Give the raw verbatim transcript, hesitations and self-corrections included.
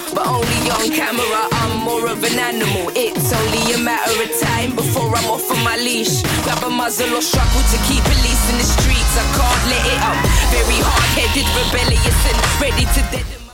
but only on camera. I'm more of an animal. It's only a matter of time before I'm off on my leash. Grab a muzzle or struggle to keep police in the streets. I can't let it up. Very hard-headed, rebellious and ready to dead.